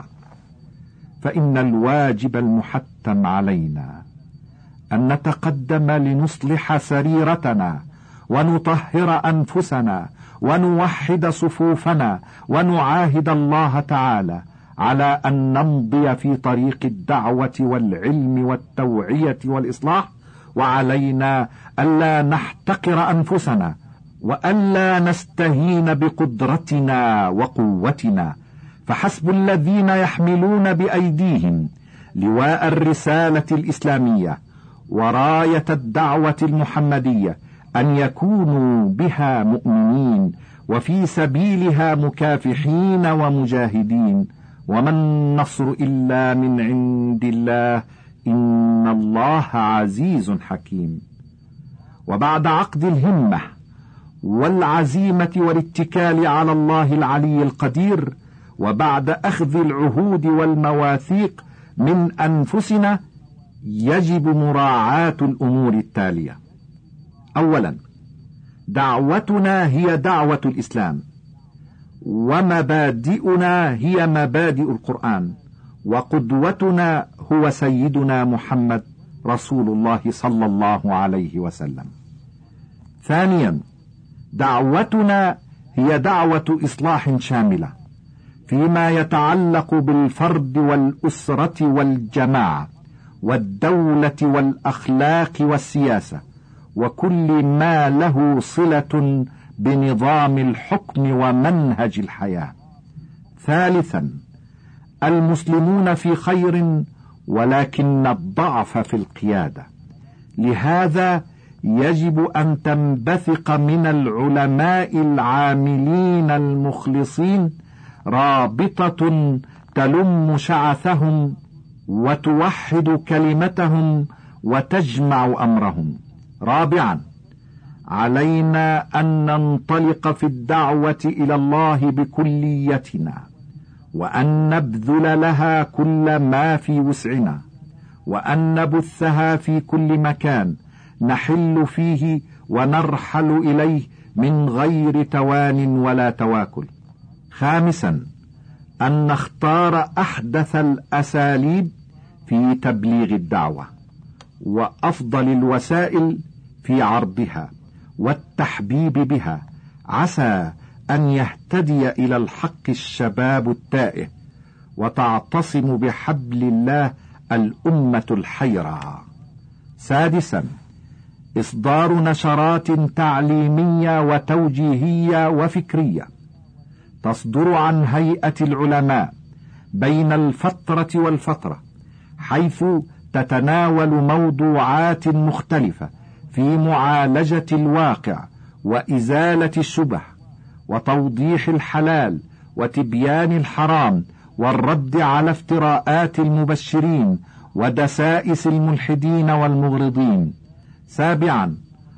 فإن الواجب المحتم علينا أن نتقدم لنصلح سريرتنا ونطهر أنفسنا ونوحد صفوفنا ونعاهد الله تعالى على أن نمضي في طريق الدعوة والعلم والتوعية والإصلاح، وعلينا ألا نحتقر أنفسنا وألا نستهين بقدرتنا وقوتنا، فحسب الذين يحملون بأيديهم لواء الرسالة الإسلامية وراية الدعوة المحمدية أن يكونوا بها مؤمنين وفي سبيلها مكافحين ومجاهدين، وما النصر إلا من عند الله إن الله عزيز حكيم. وبعد عقد الهمة والعزيمة والاتكال على الله العلي القدير، وبعد أخذ العهود والمواثيق من أنفسنا، يجب مراعاة الأمور التالية: أولا، دعوتنا هي دعوة الإسلام، ومبادئنا هي مبادئ القرآن، وقدوتنا هو سيدنا محمد رسول الله صلى الله عليه وسلم. ثانيا، دعوتنا هي دعوة إصلاح شاملة فيما يتعلق بالفرد والأسرة والجماعة والدولة والأخلاق والسياسة وكل ما له صلة بنظام الحكم ومنهج الحياة. ثالثا، المسلمون في خير ولكن الضعف في القيادة، لهذا يجب أن تنبثق من العلماء العاملين المخلصين رابطة تلم شعثهم وتوحد كلمتهم وتجمع أمرهم. رابعا، علينا أن ننطلق في الدعوة إلى الله بكليتنا، وأن نبذل لها كل ما في وسعنا، وأن نبثها في كل مكان نحل فيه ونرحل إليه من غير توان ولا تواكل. خامسا، أن نختار أحدث الأساليب في تبليغ الدعوة، وأفضل الوسائل في عرضها والتحبيب بها، عسى أن يهتدي إلى الحق الشباب التائه، وتعتصم بحبل الله الأمة الحيرة. سادسا، إصدار نشرات تعليمية وتوجيهية وفكرية تصدر عن هيئة العلماء بين الفترة والفترة، حيث تتناول موضوعات مختلفة في معالجة الواقع وإزالة الشبه وتوضيح الحلال وتبيان الحرام والرد على افتراءات المبشرين ودسائس الملحدين والمغرضين. سابعا،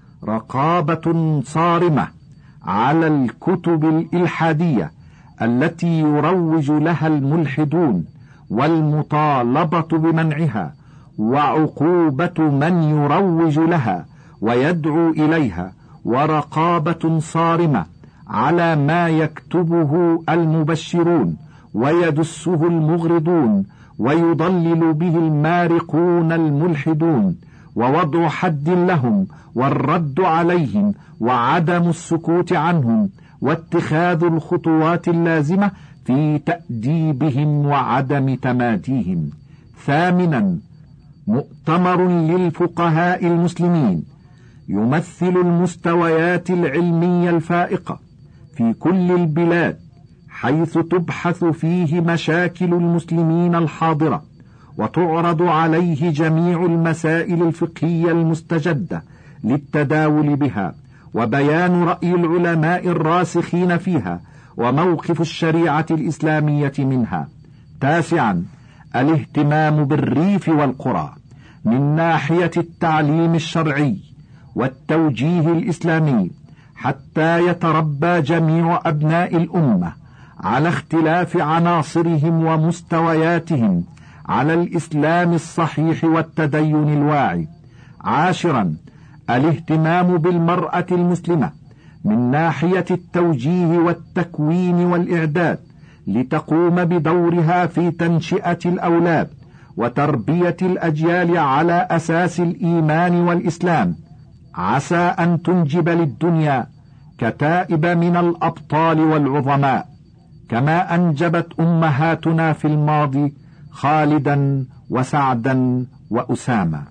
رقابة صارمة على الكتب الإلحادية التي يروج لها الملحدون والمطالبة بمنعها، وعقوبة من يروج لها ويدعو إليها، ورقابة صارمة على ما يكتبه المبشرون ويدسه المغرضون ويضلل به المارقون الملحدون، ووضع حد لهم والرد عليهم وعدم السكوت عنهم واتخاذ الخطوات اللازمة في تأديبهم وعدم تماديهم. ثامنا، مؤتمر للفقهاء المسلمين يمثل المستويات العلمية الفائقة في كل البلاد، حيث تبحث فيه مشاكل المسلمين الحاضرة وتعرض عليه جميع المسائل الفقهية المستجدة للتداول بها، وبيان رأي العلماء الراسخين فيها وموقف الشريعة الإسلامية منها. تاسعا، الاهتمام بالريف والقرى من ناحية التعليم الشرعي والتوجيه الإسلامي، حتى يتربى جميع أبناء الأمة على اختلاف عناصرهم ومستوياتهم على الإسلام الصحيح والتدين الواعي. عاشرا، الاهتمام بالمرأة المسلمة من ناحية التوجيه والتكوين والإعداد، لتقوم بدورها في تنشئة الأولاد وتربية الأجيال على أساس الإيمان والإسلام، عسى أن تنجب للدنيا كتائب من الأبطال والعظماء، كما أنجبت أمهاتنا في الماضي خالدا وسعدا وأسامة.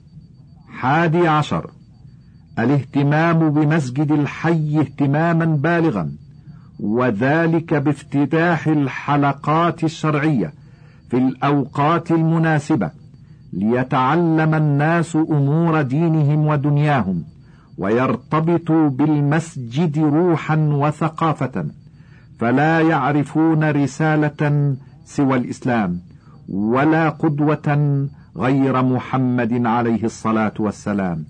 11، الاهتمام بمسجد الحي اهتماما بالغا، وذلك بافتتاح الحلقات الشرعية في الأوقات المناسبة، ليتعلم الناس أمور دينهم ودنياهم، ويرتبطوا بالمسجد روحا وثقافة، فلا يعرفون رسالة سوى الإسلام ولا قدوة غير محمد عليه الصلاة والسلام.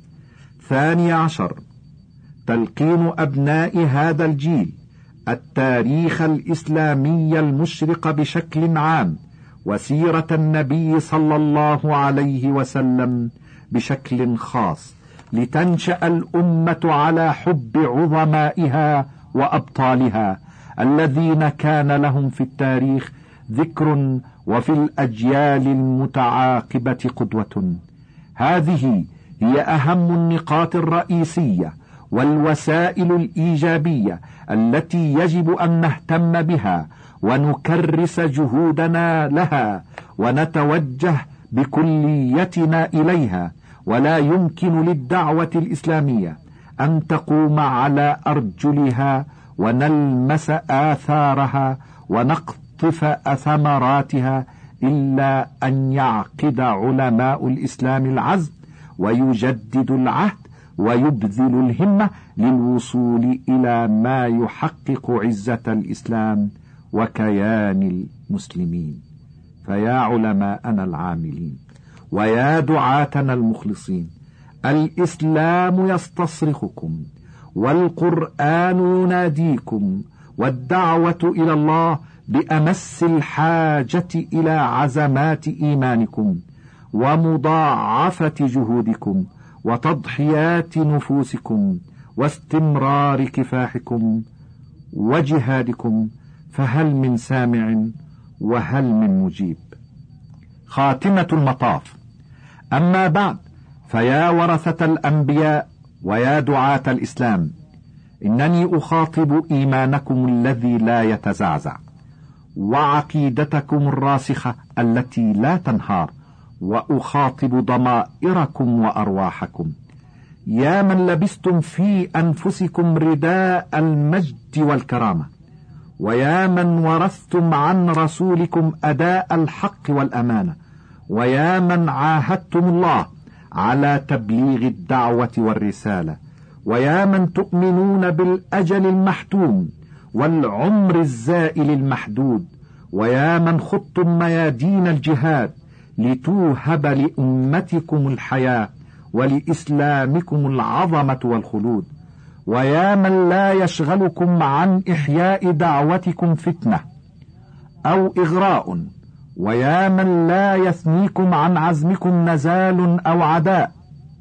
12، تلقين أبناء هذا الجيل التاريخ الإسلامي المشرق بشكل عام، وسيرة النبي صلى الله عليه وسلم بشكل خاص، لتنشأ الأمة على حب عظمائها وأبطالها الذين كان لهم في التاريخ ذكر وفي الأجيال المتعاقبة قدوة. هذه هي أهم النقاط الرئيسية والوسائل الإيجابية التي يجب أن نهتم بها ونكرس جهودنا لها ونتوجه بكليتنا إليها. ولا يمكن للدعوة الإسلامية أن تقوم على أرجلها ونلمس آثارها ونقطف ثمراتها إلا أن يعقد علماء الإسلام العزم ويجدد العهد ويبذل الهمة للوصول إلى ما يحقق عزة الإسلام وكيان المسلمين. فيا علماءنا العاملين ويا دعاتنا المخلصين، الإسلام يستصرخكم والقرآن يناديكم، والدعوة إلى الله بأمس الحاجة إلى عزمات إيمانكم ومضاعفة جهودكم وتضحيات نفوسكم واستمرار كفاحكم وجهادكم، فهل من سامع وهل من مجيب؟ خاتمة المطاف. أما بعد، فيا ورثة الأنبياء ويا دعاة الإسلام، إنني أخاطب إيمانكم الذي لا يتزعزع، وعقيدتكم الراسخة التي لا تنهار، وأخاطب ضمائركم وأرواحكم. يا من لبستم في أنفسكم رداء المجد والكرامة، ويا من ورثتم عن رسولكم أداء الحق والأمانة، ويا من عاهدتم الله على تبليغ الدعوة والرسالة، ويا من تؤمنون بالأجل المحتوم والعمر الزائل المحدود، ويا من خضتم ميادين الجهاد لتوهب لأمتكم الحياة ولإسلامكم العظمة والخلود، ويا من لا يشغلكم عن إحياء دعوتكم فتنة أو إغراء، ويا من لا يثنيكم عن عزمكم نزال أو عداء.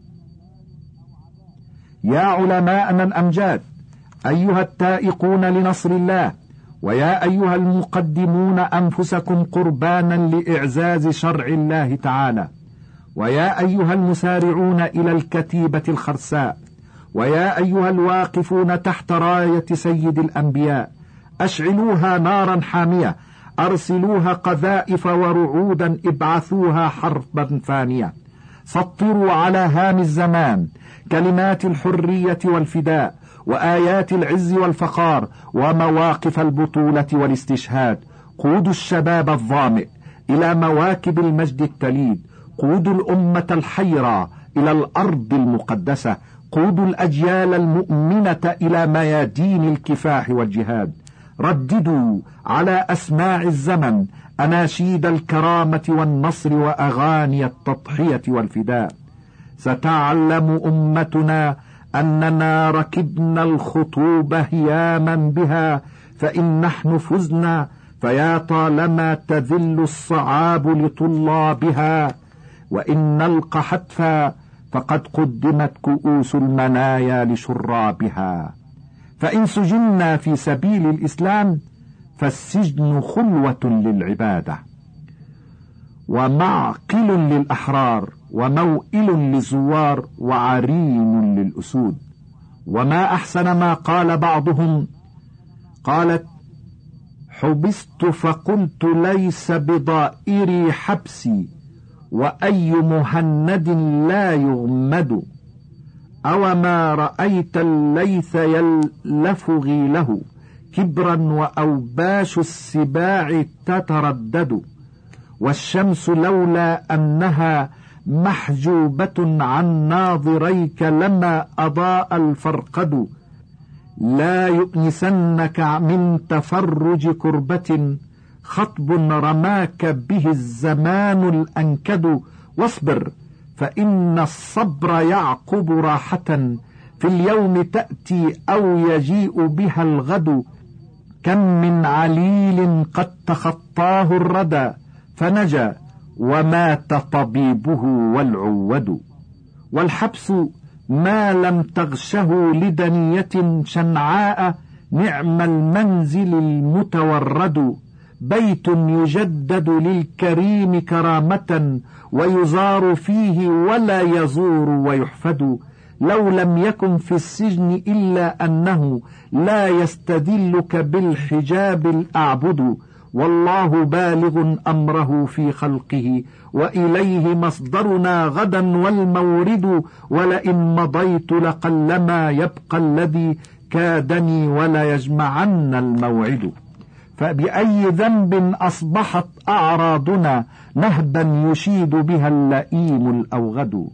يا علماءنا الأمجاد، أيها التائقون لنصر الله، ويا أيها المقدمون أنفسكم قربانا لإعزاز شرع الله تعالى، ويا أيها المسارعون إلى الكتيبة الخرساء، ويا أيها الواقفون تحت راية سيد الأنبياء، أشعلوها نارا حامية، أرسلوها قذائف ورعودا، ابعثوها حربا فانية، سطروا على هام الزمان كلمات الحرية والفداء، وآيات العز والفخار، ومواقف البطولة والاستشهاد. قودوا الشباب الظامئ إلى مواكب المجد التليد، قودوا الأمة الحيرة إلى الأرض المقدسة، قودوا الأجيال المؤمنة إلى ميادين الكفاح والجهاد. رددوا على أسماع الزمن أناشيد الكرامة والنصر وأغاني التضحية والفداء. ستعلم أمتنا أننا ركبنا الخطوب هياما بها، فإن نحن فزنا، فيا طالما تذل الصعاب لطلابها، وإن نلقى حتفا فقد قدمت كؤوس المنايا لشرابها. فإن سجنا في سبيل الإسلام فالسجن خلوة للعبادة، ومعقل للأحرار، وموئل للزوار، وعرين للأسود. وما أحسن ما قال بعضهم، قالت: حبست فقلت ليس بضائري حبسي، وأي مهند لا يغمد. أو ما رأيت الليث يلف غيله، كبرا وأوباش السباع تتردد. والشمس لولا أنها محجوبة عن ناظريك لما أضاء الفرقد. لا يؤنسنك من تفرج كربة، خطب رماك به الزمان الأنكد. واصبر فإن الصبر يعقب راحة، في اليوم تأتي أو يجيء بها الغد. كم من عليل قد تخطاه الردى فنجا، ومات طبيبه والعود. والحبس ما لم تغشه لدنية شنعاء، نعم المنزل المتورد. بيت يجدد للكريم كرامة، ويزار فيه ولا يزور ويحفد. لو لم يكن في السجن إلا أنه لا يستدلك بالحجاب الأعبد. والله بالغ أمره في خلقه، وإليه مصدرنا غدا والمورد. ولئن مضيت لقلما يبقى الذي كادني، ولا يجمعن الموعد. فبأي ذنب أصبحت أعراضنا، نهبا يشيد بها اللئيم الأوغد.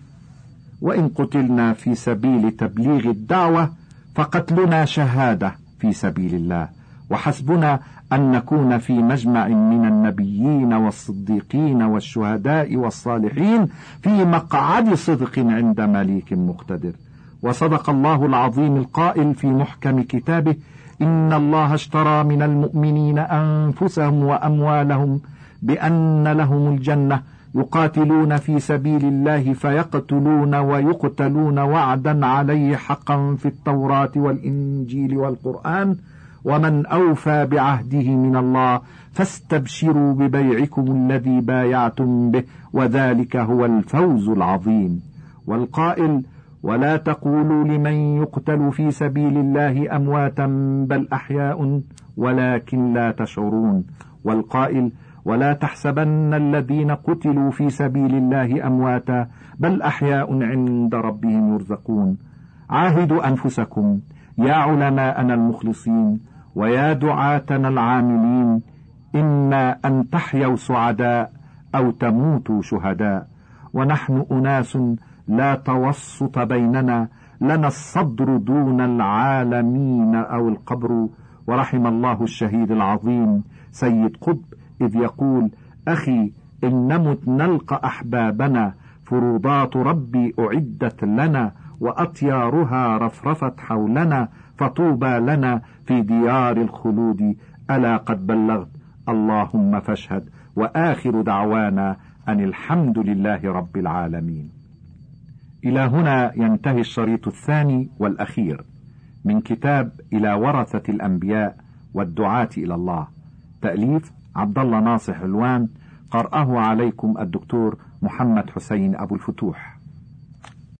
وإن قتلنا في سبيل تبليغ الدعوة فقتلنا شهادة في سبيل الله، وحسبنا أن نكون في مجمع من النبيين والصديقين والشهداء والصالحين، في مقعد صدق عند مليك مقتدر. وصدق الله العظيم القائل في محكم كتابه: إن الله اشترى من المؤمنين أنفسهم وأموالهم بأن لهم الجنة، يقاتلون في سبيل الله فيقتلون ويقتلون، وعدا عليه حقا في التوراة والإنجيل والقرآن، ومن أوفى بعهده من الله، فاستبشروا ببيعكم الذي بايعتم به، وذلك هو الفوز العظيم. والقائل: ولا تقولوا لمن يقتل في سبيل الله أمواتا بل أحياء ولكن لا تشعرون. والقائل ولا تحسبن الذين قتلوا في سبيل الله أمواتا بل أحياء عند ربهم يرزقون. عاهدوا أنفسكم يا علماءنا المخلصين ويا دعاتنا العاملين، إما أن تحيوا سعداء أو تموتوا شهداء، ونحن أناس لا توسط بيننا، لنا الصدر دون العالمين أو القبر. ورحم الله الشهيد العظيم سيد قطب إذ يقول أخي إن نمت نلقى أحبابنا، فروضات ربي أعدت لنا وأطيارها رفرفت حولنا، فطوبى لنا في ديار الخلود. ألا قد بلغت اللهم فاشهد. وآخر دعوانا أن الحمد لله رب العالمين. إلى هنا ينتهي الشريط الثاني والأخير من كتاب إلى ورثة الأنبياء والدعاة إلى الله، تأليف عبد الله ناصح علوان، قرأه عليكم الدكتور محمد حسين أبو الفتوح.